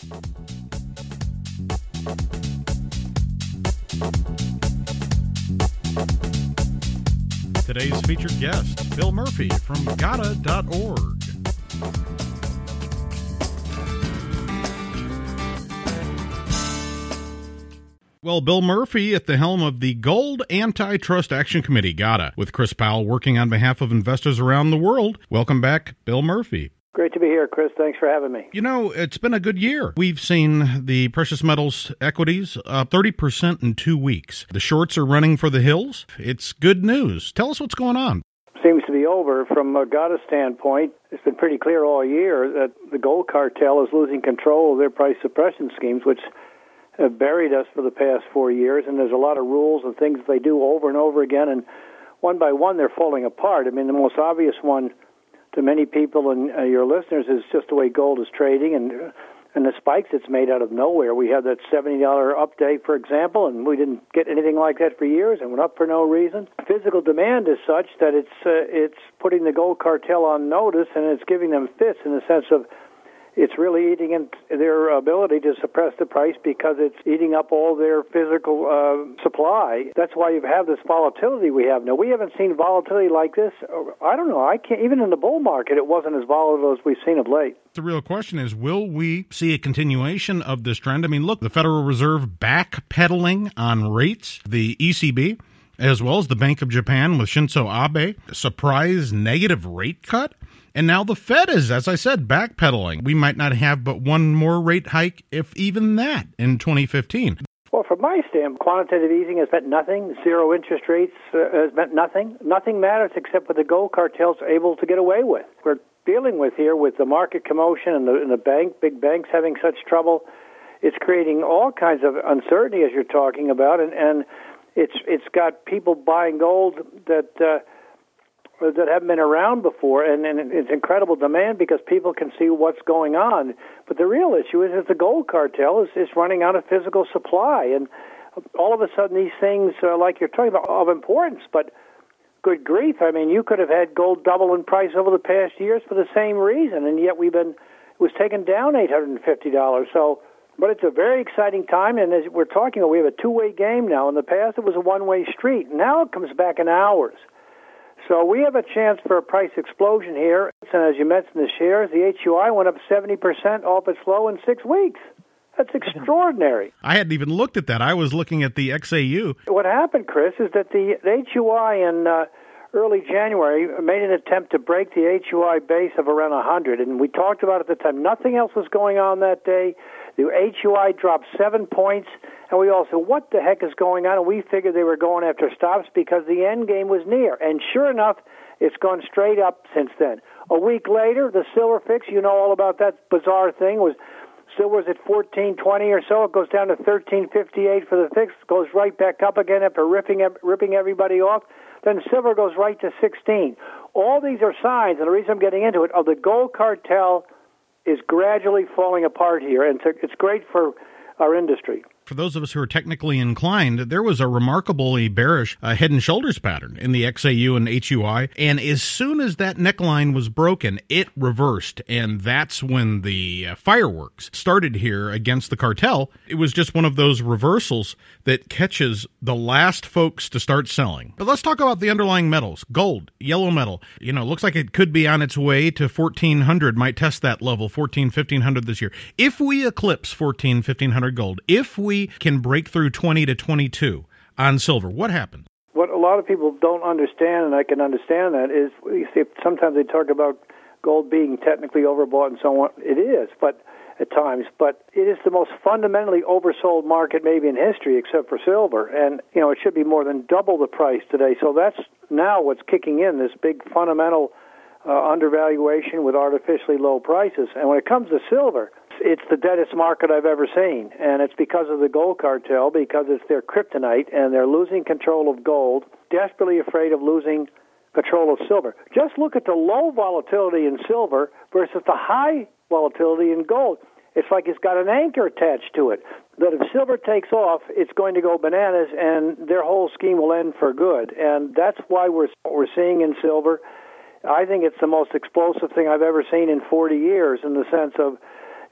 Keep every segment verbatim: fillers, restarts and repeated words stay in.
Today's featured guest, Bill Murphy from Gada dot org. Well, Bill Murphy at the helm of the Gold Antitrust Action Committee, GATA, with Chris Powell working on behalf of investors around the world. Welcome back, Bill Murphy. Great to be here, Chris. Thanks for having me. You know, it's been a good year. We've seen the precious metals equities up thirty percent in two weeks. The shorts are running for the hills. It's good news. Tell us what's going on. Seems to be over. From a GATA standpoint, it's been pretty clear all year that the gold cartel is losing control of their price suppression schemes, which have buried us for the past four years, and there's a lot of rules and things they do over and over again, and one by one they're falling apart. I mean, the most obvious one to many people and uh, your listeners is just the way gold is trading and uh, and the spikes it's made out of nowhere. We had that seventy dollars up day, for example, and we didn't get anything like that for years and went up for no reason. Physical demand is such that it's uh, it's putting the gold cartel on notice, and it's giving them fits in the sense of it's really eating into their ability to suppress the price because it's eating up all their physical uh, supply. That's why you have this volatility we have now. We haven't seen volatility like this. I don't know. I can't. Even in the bull market, it wasn't as volatile as we've seen of late. The real question is, will we see a continuation of this trend? I mean, look, the Federal Reserve backpedaling on rates, the E C B, as well as the Bank of Japan with Shinzo Abe, surprise negative rate cut. And now the Fed is, as I said, backpedaling. We might not have but one more rate hike, if even that, in twenty fifteen. Well, from my standpoint, quantitative easing has meant nothing. Zero interest rates uh, has meant nothing. Nothing matters except what the gold cartels are able to get away with. We're dealing with here with the market commotion and the, and the bank, big banks having such trouble. It's creating all kinds of uncertainty, as you're talking about, and, and it's it's got people buying gold that uh, that haven't been around before, and, and it's incredible demand because people can see what's going on. But the real issue is that the gold cartel is, is running out of physical supply, and all of a sudden these things, uh, like you're talking about, are of importance, but good grief, I mean, you could have had gold double in price over the past years for the same reason, and yet we've been, it was taken down eight hundred fifty dollars, so, but it's a very exciting time, and as we're talking about, we have a two-way game now. In the past, it was a one-way street. Now it comes back in hours. So we have a chance for a price explosion here. And as you mentioned, the shares, the H U I went up seventy percent off its low in six weeks. That's extraordinary. I hadn't even looked at that. I was looking at the X A U. What happened, Chris, is that the H U I in uh, early January made an attempt to break the H U I base of around one hundred. And we talked about it at the time. Nothing else was going on that day. The H U I dropped seven points. And we all said, what the heck is going on? And we figured they were going after stops because the end game was near. And sure enough, it's gone straight up since then. A week later, the silver fix, you know all about that bizarre thing, was silver's at fourteen twenty or so. It goes down to thirteen fifty-eight for the fix, goes right back up again after ripping ripping everybody off. Then silver goes right to sixteen. All these are signs, and the reason I'm getting into it, of the gold cartel is gradually falling apart here. And it's great for our industry. For those of us who are technically inclined, there was a remarkably bearish uh, head and shoulders pattern in the X A U and H U I, and as soon as that neckline was broken, it reversed, and that's when the uh, fireworks started here against the cartel. It was just one of those reversals that catches the last folks to start selling. But let's talk about the underlying metals. Gold, yellow metal, you know, looks like it could be on its way to fourteen hundred, might test that level, fourteen, fifteen hundred this year. If we eclipse fourteen, fifteen hundred gold, if we can break through twenty to twenty-two on silver, what happens? What a lot of people don't understand, and I can understand that, is you see, sometimes they talk about gold being technically overbought and so on. It is, but at times, but it is the most fundamentally oversold market maybe in history, except for silver. And you know, it should be more than double the price today. So that's now what's kicking in, this big fundamental uh, undervaluation with artificially low prices. And when it comes to silver, it's the deadest market I've ever seen, and it's because of the gold cartel, because it's their kryptonite, and they're losing control of gold, desperately afraid of losing control of silver. Just look at the low volatility in silver versus the high volatility in gold. It's like it's got an anchor attached to it, that if silver takes off, it's going to go bananas, and their whole scheme will end for good. And that's why we're what we're seeing in silver. I think it's the most explosive thing I've ever seen in forty years in the sense of,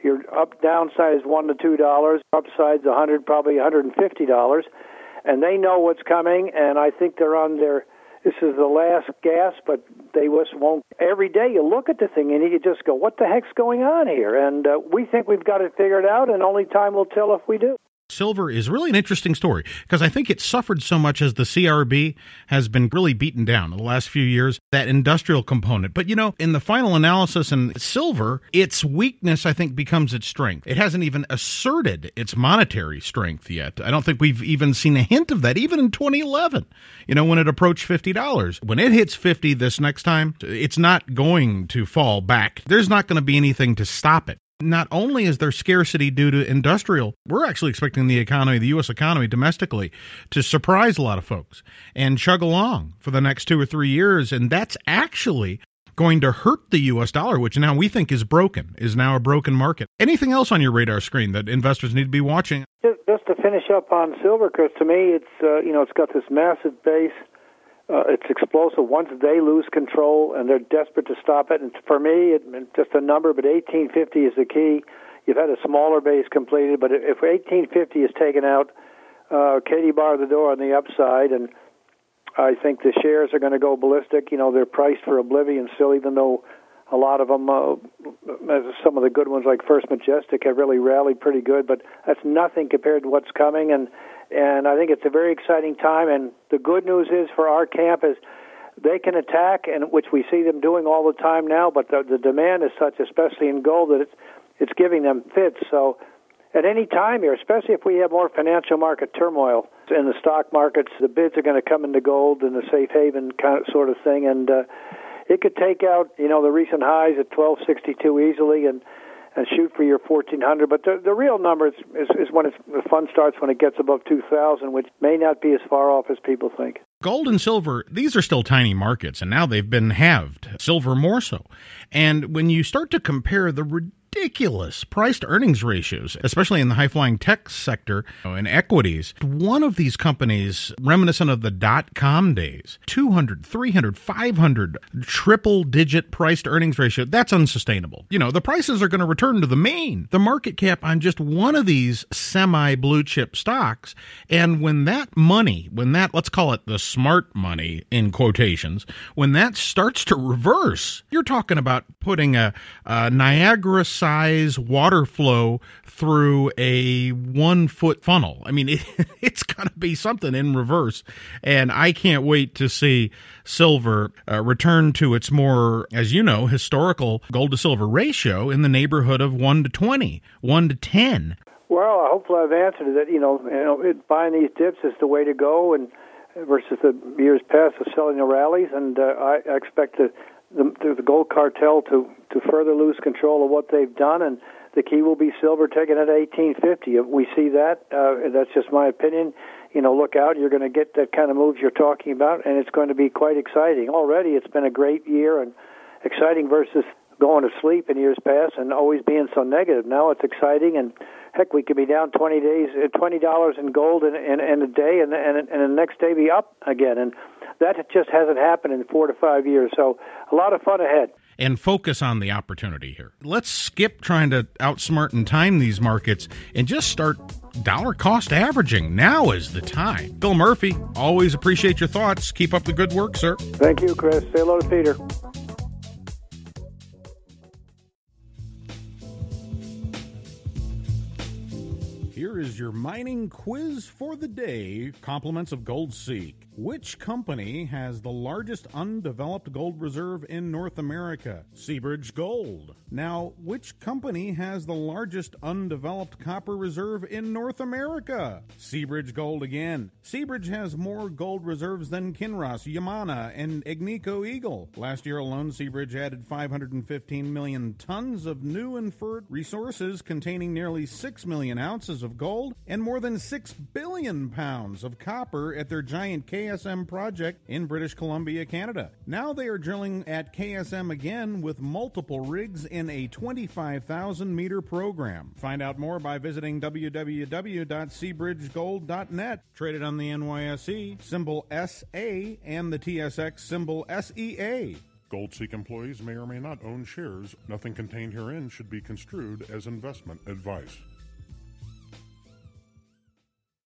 Your up downside is one to two dollars. Upside's a hundred, probably one hundred and fifty dollars, and they know what's coming. And I think they're on their. This is the last gasp, but they just won't. Every day you look at the thing and you just go, "What the heck's going on here?" And uh, we think we've got it figured out, and only time will tell if we do. Silver is really an interesting story because I think it suffered so much as the C R B has been really beaten down in the last few years, that industrial component. But, you know, in the final analysis in silver, its weakness, I think, becomes its strength. It hasn't even asserted its monetary strength yet. I don't think we've even seen a hint of that, even in twenty eleven, you know, when it approached fifty dollars. When it hits fifty this next time, it's not going to fall back. There's not going to be anything to stop it. Not only is there scarcity due to industrial, we're actually expecting the economy, the U S economy domestically, to surprise a lot of folks and chug along for the next two or three years. And that's actually going to hurt the U S dollar, which now we think is broken, is now a broken market. Anything else on your radar screen that investors need to be watching? Just to finish up on silver, Chris, to me, it's, uh, you know, it's got this massive base. Uh, it's explosive. Once they lose control, and they're desperate to stop it. And for me, it, just a number, but eighteen fifty is the key. You've had a smaller base completed, but if eighteen fifty is taken out, uh, Katie bar the door on the upside, and I think the shares are going to go ballistic. You know, they're priced for oblivion still, even though a lot of them, uh, some of the good ones like First Majestic, have really rallied pretty good, but that's nothing compared to what's coming. And And I think it's a very exciting time. And the good news is for our camp is they can attack, and which we see them doing all the time now. But the, the demand is such, especially in gold, that it's it's giving them fits. So at any time here, especially if we have more financial market turmoil in the stock markets, the bids are going to come into gold in the safe haven kind of sort of thing, and uh, it could take out you know the recent highs at twelve sixty-two easily, and. and shoot for your fourteen hundred. But the, the real number is, is, is when it's, the fun starts when it gets above two thousand, which may not be as far off as people think. Gold and silver, these are still tiny markets, and now they've been halved, silver more so. And when you start to compare the ridiculous price-to-earnings ratios, especially in the high-flying tech sector and equities, one of these companies, reminiscent of the dot-com days, two hundred, three hundred, five hundred, triple-digit price-to-earnings ratio, that's unsustainable. You know, the prices are going to return to the mean. The market cap on just one of these semi-blue chip stocks, and when that money, when that, let's call it the smart money in quotations, when that starts to reverse, you're talking about putting a, a Niagara size water flow through a one foot funnel. I mean, it, it's going to be something in reverse. And I can't wait to see silver uh, return to its more, as you know, historical gold to silver ratio in the neighborhood of one to twenty, one to ten. Well, hopefully I've answered it. You know, you know it, buying these dips is the way to go, and versus the years past of selling the rallies. And uh, I, I expect the, the, the gold cartel to, to further lose control of what they've done, and the key will be silver taking it at eighteen fifty. If we see that, uh, that's just my opinion. You know, look out. You're going to get that kind of moves you're talking about, and it's going to be quite exciting. Already it's been a great year, and exciting versus going to sleep in years past and always being so negative. Now it's exciting, and heck, we could be down twenty days, twenty dollars in gold in, in, in a day, and, and and the next day be up again. And that just hasn't happened in four to five years. So a lot of fun ahead. And focus on the opportunity here. Let's skip trying to outsmart and time these markets and just start dollar cost averaging. Now is the time. Phil Murphy, always appreciate your thoughts. Keep up the good work, sir. Thank you, Chris. Say hello to Peter. Here is your mining quiz for the day, compliments of GoldSeek. Which company has the largest undeveloped gold reserve in North America? Seabridge Gold. Now, which company has the largest undeveloped copper reserve in North America? Seabridge Gold again. Seabridge has more gold reserves than Kinross, Yamana, and Agnico Eagle. Last year alone, Seabridge added five hundred fifteen million tons of new inferred resources containing nearly six million ounces of gold and more than six billion pounds of copper at their giant K S M project in British Columbia, Canada. Now they are drilling at K S M again with multiple rigs in a twenty-five thousand meter program. Find out more by visiting w w w dot seabridge gold dot net. Traded on the N Y S E, symbol S A, and the T S X, symbol S E A. GoldSeek employees may or may not own shares. Nothing contained herein should be construed as investment advice.